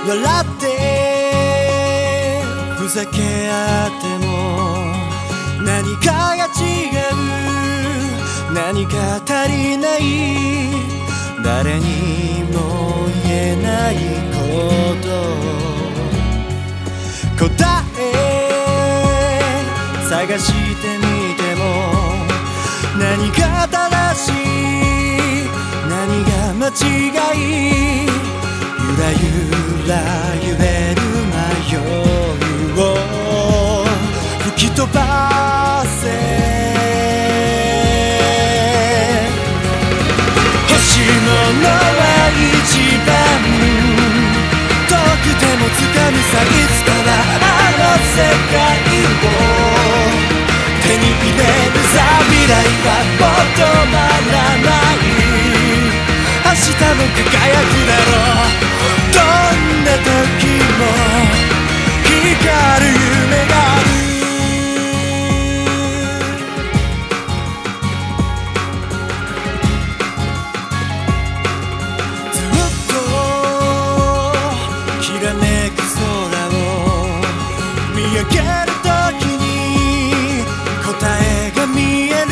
笑ってふざけ合っても何かが違う、何か足りない、誰にも言えないこと答え探してみても何が正しい、何が間違い、ゆらゆら揺れる迷いを吹き飛ばせ、欲しいものは一番遠くても掴むさ、いつかはあの世界を手に入れるさ、未来は求まらない、明日も輝くだろう、どんな時も光る夢がある。ずっときらめく空を見上げる時に答えが見える、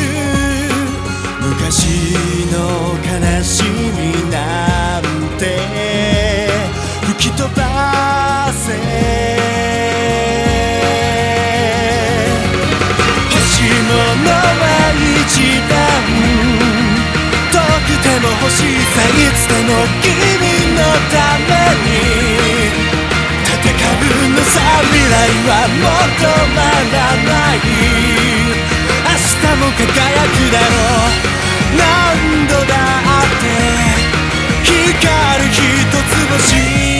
昔の悲しみなんて吹き飛ばせ、欲しいものは一番遠くても欲しいさ、いつでも君のために戦うのさ、未来は求まらない、明日も輝くだろう、何度だって光る一つ星。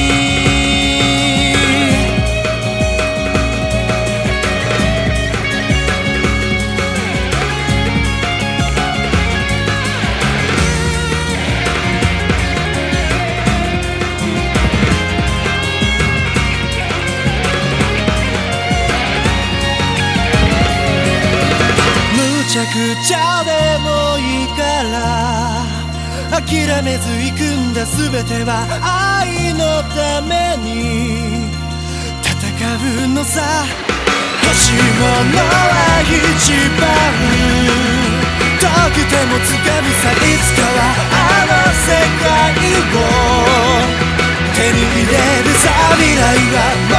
むちゃくちゃでもいいから諦めず行くんだ、全ては愛のために戦うのさ、欲しいものは一番遠くても掴むさ、いつかはあの世界を手に入れるさ、未来は